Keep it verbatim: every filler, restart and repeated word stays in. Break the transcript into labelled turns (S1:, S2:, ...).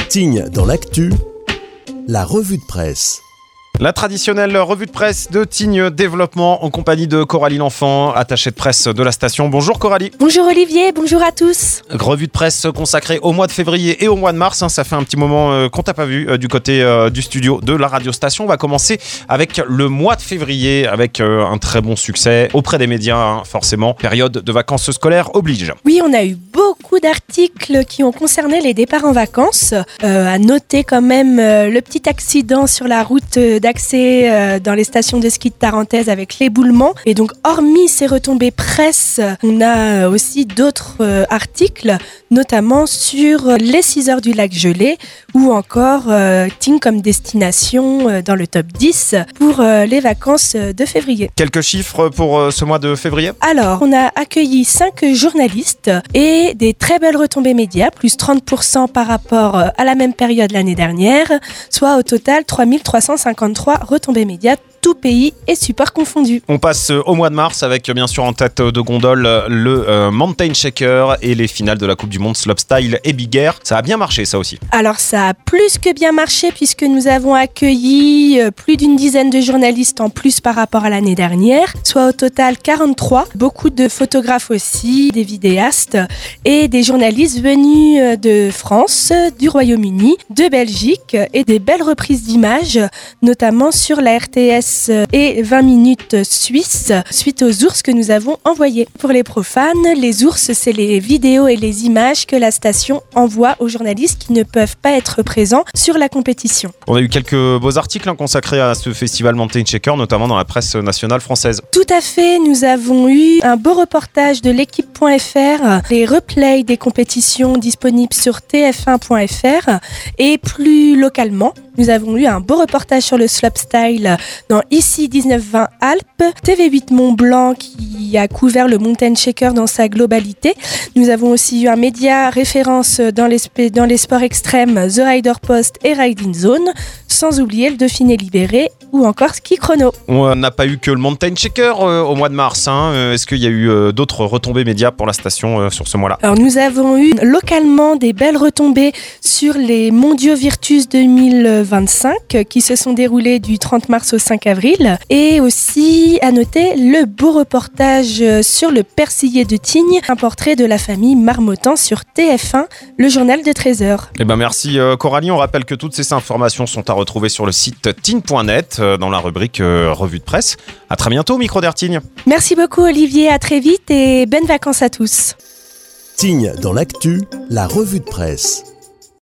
S1: Tignes dans l'actu, la revue de presse.
S2: La traditionnelle revue de presse de Tignes Développement en compagnie de Coralie L'Enfant, attachée de presse de la station. Bonjour Coralie.
S3: Bonjour Olivier, bonjour à tous.
S2: Revue de presse consacrée au mois de février et au mois de mars. Ça fait un petit moment euh, qu'on t'a pas vu euh, du côté euh, du studio de la radio-station. On va commencer avec le mois de février avec euh, un très bon succès auprès des médias, hein, forcément. Période de vacances scolaires oblige.
S3: Oui, on a eu beaucoup d'articles qui ont concerné les départs en vacances. Euh, à noter quand même euh, le petit accident sur la route d'accès euh, dans les stations de ski de Tarentaise avec l'éboulement. Et donc, hormis ces retombées presse, on a aussi d'autres euh, articles, notamment sur les six heures du lac gelé ou encore euh, Tignes comme destination euh, dans le top dix pour euh, les vacances de février.
S2: Quelques chiffres pour euh, ce mois de février ?
S3: Alors, on a accueilli cinq journalistes et des très belles retombées médias, plus trente pour cent par rapport à la même période l'année dernière, soit au total trois mille trois cent cinquante-trois retombées médias, tout pays et support confondus.
S2: On passe au mois de mars avec bien sûr en tête de gondole le euh, Mountain Shaker et les finales de la Coupe du Monde Slopestyle et Big Air. Ça a bien marché ça aussi.
S3: Alors ça a plus que bien marché puisque nous avons accueilli plus d'une dizaine de journalistes en plus par rapport à l'année dernière, soit au total quarante-trois. Beaucoup de photographes aussi, des vidéastes et des journalistes venus de France, du Royaume-Uni, de Belgique et des belles reprises d'images, notamment sur la R T S et vingt minutes suisses suite aux ours que nous avons envoyés. Pour les profanes, les ours, c'est les vidéos et les images que la station envoie aux journalistes qui ne peuvent pas être présents sur la compétition.
S2: On a eu quelques beaux articles hein, consacrés à ce festival Mountain Shaker, notamment dans la presse nationale française.
S3: Tout à fait, nous avons eu un beau reportage de l'équipe point F R, les replays des compétitions disponibles sur T F un point F R et plus localement, nous avons eu un beau reportage sur le slopestyle dans Ici dix-neuf vingt Alpes, T V huit Mont Blanc qui a couvert le Mountain Shaker dans sa globalité. Nous avons aussi eu un média référence dans les, sp- dans les sports extrêmes, The Rider Post et Riding Zone, sans oublier le Dauphiné Libéré ou encore Ski Chrono.
S2: On n'a pas eu que le Mountain Shaker euh, au mois de mars. Hein. Euh, est-ce qu'il y a eu euh, d'autres retombées médias pour la station euh, sur ce mois-là ?
S3: Alors nous avons eu localement des belles retombées sur les Mondiaux Virtus deux mille vingt-cinq qui se sont déroulés du trente mars au cinq avril et aussi à noter le beau reportage sur le Persillé de Tignes, un portrait de la famille Marmottan sur T F un, le journal de treize heures.
S2: Eh ben merci euh, Coralie, on rappelle que toutes ces informations sont à retrouver sur le site tignes point net euh, dans la rubrique euh, revue de presse. À très bientôt au micro d'Air Tignes.
S3: Merci beaucoup Olivier, à très vite et bonnes vacances à tous.
S1: Tignes dans l'actu, la revue de presse.